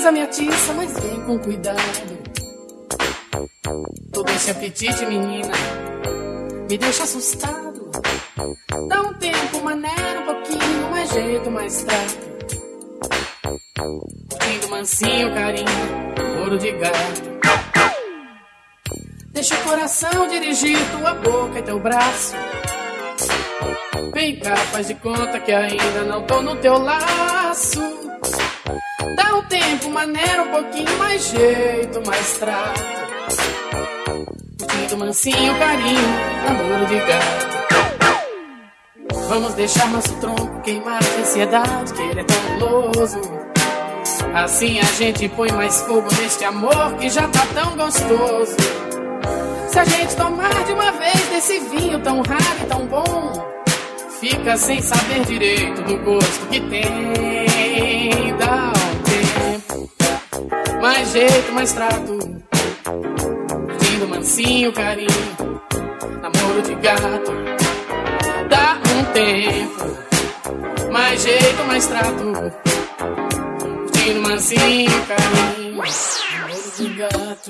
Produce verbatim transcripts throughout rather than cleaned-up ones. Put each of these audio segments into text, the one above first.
brisa me atiça, mas vem com cuidado. Todo esse apetite, menina, me deixa assustado. Dá um tempo, maneira, um pouquinho, mais jeito, mais trato. Lindo, mansinho, carinho, ouro de gato. Deixa o coração dirigir tua boca e teu braço. Vem cá, faz de conta que ainda não tô no teu laço. Dá um tempo, maneira, um pouquinho, mais jeito, mais trato. Lindo, mansinho, carinho, namoro de gato. Vamos deixar nosso tronco queimar de ansiedade, que ele é tão guloso. Assim a gente põe mais fogo neste amor que já tá tão gostoso. Se a gente tomar de uma vez desse vinho tão raro e tão bom, fica sem saber direito do gosto que tem. Dá um tempo, mais jeito, mais trato. Lindo, mansinho, carinho, namoro de gato. Dá um tempo, mais jeito, mais trato. Lindo, mansinho, carinho, namoro de gato.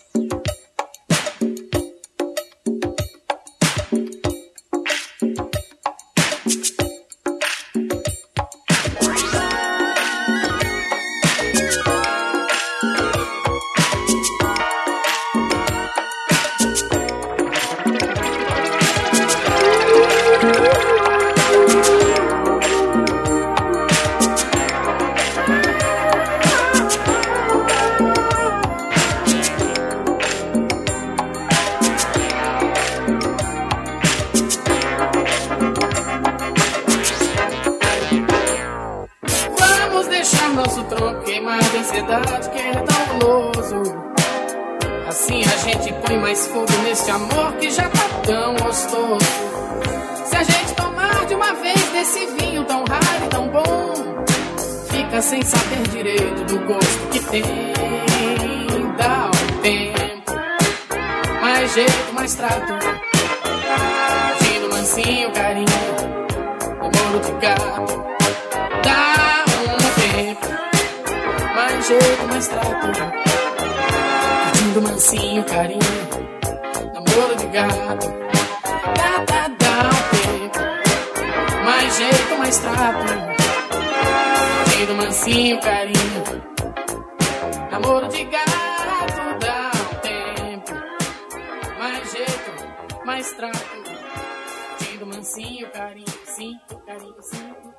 Nosso tronco queimar de ansiedade, que é tão guloso. Assim a gente põe mais fogo neste amor que já tá tão gostoso. Se a gente tomar de uma vez desse vinho tão raro e tão bom, fica sem saber direito do gosto que tem. Dá um tempo, mais jeito, mais trato. Lindo, mansinho, carinho, namoro de gato. Dá mais jeito, mais trato. Lindo, mansinho, carinho, namoro de gato. Dá, dá, dá um tempo, mais jeito, mais trato. Lindo, mansinho, carinho, namoro de gato. Dá um tempo, mais jeito, mais trato. Lindo, mansinho, carinho, sim, carinho, sim.